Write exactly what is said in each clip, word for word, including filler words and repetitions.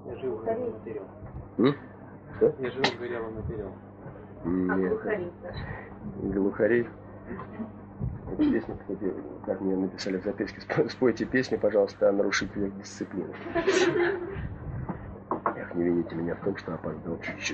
Я жил в горелом материал. М? Что? Я жил в горелом материал. Нет. А глухари? Глухари. Песня, кстати, как мне написали в записке, спойте песню, пожалуйста, о нарушителях дисциплины. Эх, не вините меня в том, что опоздал чуть-чуть.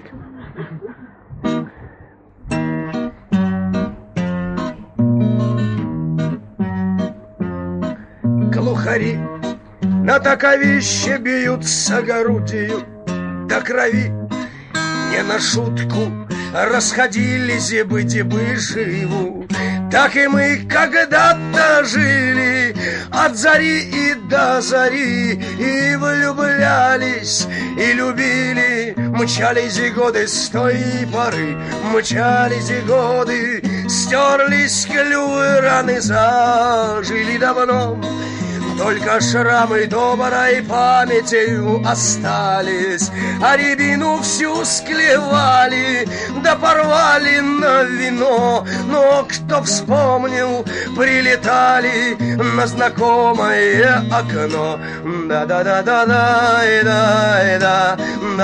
Глухари на таковище бьются грудью до крови. Не на шутку расходились бы-дебы живу. Так и мы когда-то жили от зари и до зари, и влюблялись, и любили. Мчались и годы с той поры, мчались и годы, стерлись клювы, раны зажили давно. Только шрамы доброй памятью остались, а рябину всю склевали, да порвали на вино. Но кто вспомнил, прилетали на знакомое окно. Да-да-да-да-да, да-да-да,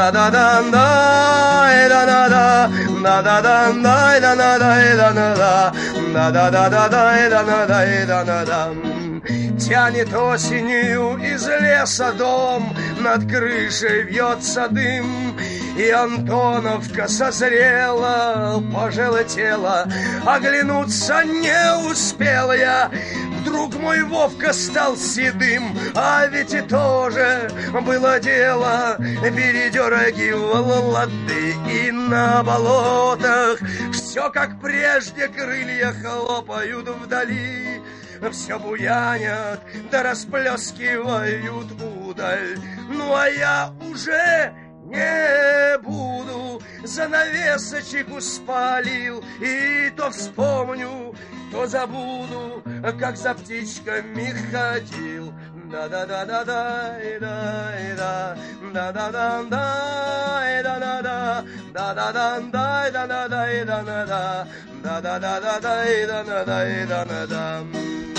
да-да-да-да, да-да-да, да-да-да-да, да-да-да-да, да-да-да-да, да-да-да-да. Тянет осенью из леса дом, над крышей вьется дым, и Антоновка созрела, пожелтела, оглянуться не успел я. Вдруг мой Вовка стал седым, а ведь и тоже было дело. Передергивал лады, и на болотах все как прежде, крылья хлопают вдали. Все буянят, да расплескивают удаль. Ну а я уже не буду, занавесочек успалил, и то вспомню, то забуду, как за птичками ходил. Да-да-да-да-да, да-да-да, да-да-да-да, да-да-да, да-да-да-да, да-да-да, да-да-да, да-да-да-да, да-да-да, да-да-да.